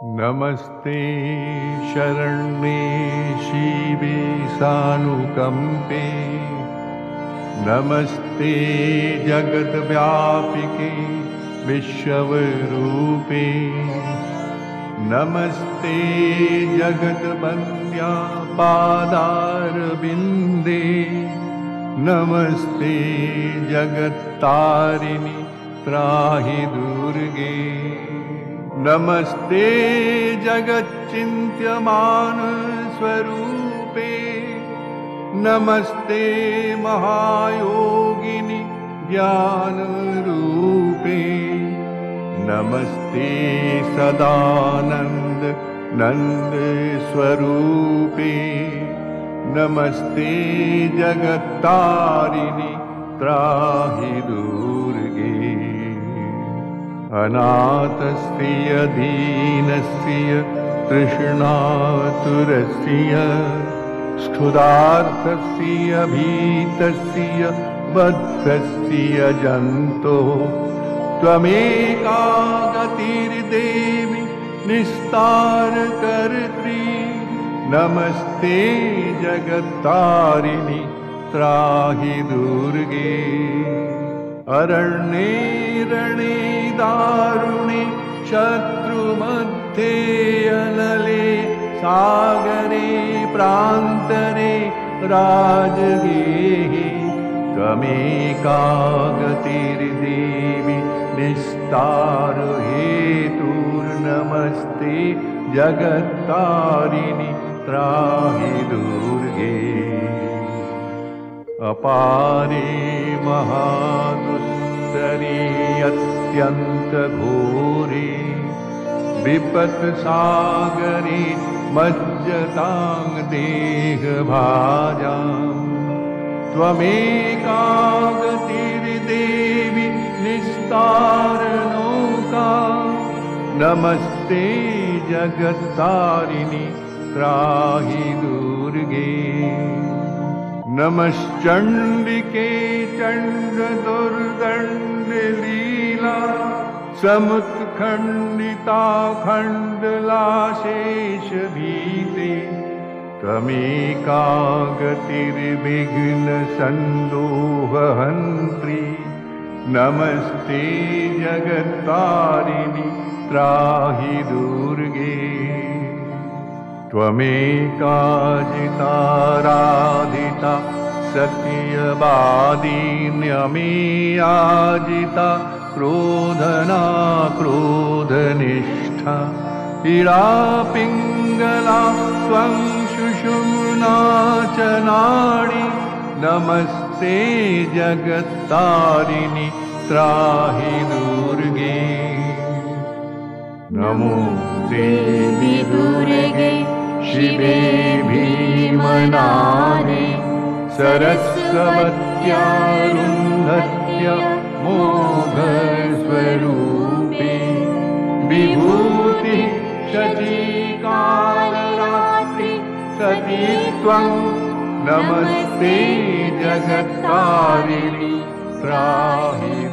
नमस्ते शरण्ये शिवे सानुकंपे। नमस्ते जगद्व्यापिके विश्वरूपे। नमस्ते जगद्वन्द्या पादारविन्दे। नमस्ते जगत्तारिणि त्राहि दुर्गे। नमस्ते जगच्चिन्त्यमान स्वरूपे। नमस्ते महायोगिनि ज्ञानरूपे। नमस्ते सदानंद नंद स्वरूपे। नमस्ते जगत्तारिणि त्राहि दुर्गे। अनाथस्य दीनस्य तृष्णातुरस्य क्षुधार्तस्य भीतस्य बद्धस्य जन्तो त्वमेका गतिर्देवि निस्तारकर्त्री। नमस्ते जगत्तारिणि त्राहि दुर्गे। अरण्ये रणे दारुणे शत्रुमध्ये अनले सागरे प्रान्तरे राजगेहे त्वमेका गतिर्देवि निस्तार हेतुर्नमस्ते जगत्तारिणि त्राहि दुर्गे। अपारे महादुस्तरे अत्यन्तघोरे विपत्सागरे मज्जतां देहभाजाम् त्वमेका गतिर्देवि निस्तारनौका। नमस्ते जगत्तारिणि त्राहि दुर्गे। नमश्चण्डिके चण्डदुर्दण्डलीला समुत्खण्डिता खण्डलाशेषभीते त्वमेका गतिर्विघ्नसन्दोहहन्त्री। नमस्ते जगत्तारिणि त्राहि दुर्गे। त्वमेका जिताराधिता सत्यवादिन्यमेयाजिता क्रोधना क्रोधनिष्ठा इरा पिङ्गला त्वं सुषुम्ना च नाडी। नमस्ते जगत्तारिणि त्राहि दुर्गे। नमो देवी दुर्गे शिवे भीमनादे सरस्वत्यारुन्धत्य मोघस्वरूपे। विभूति शचीकालरात्रि सती त्वं। नमस्ते जगत्तारिणि त्राहि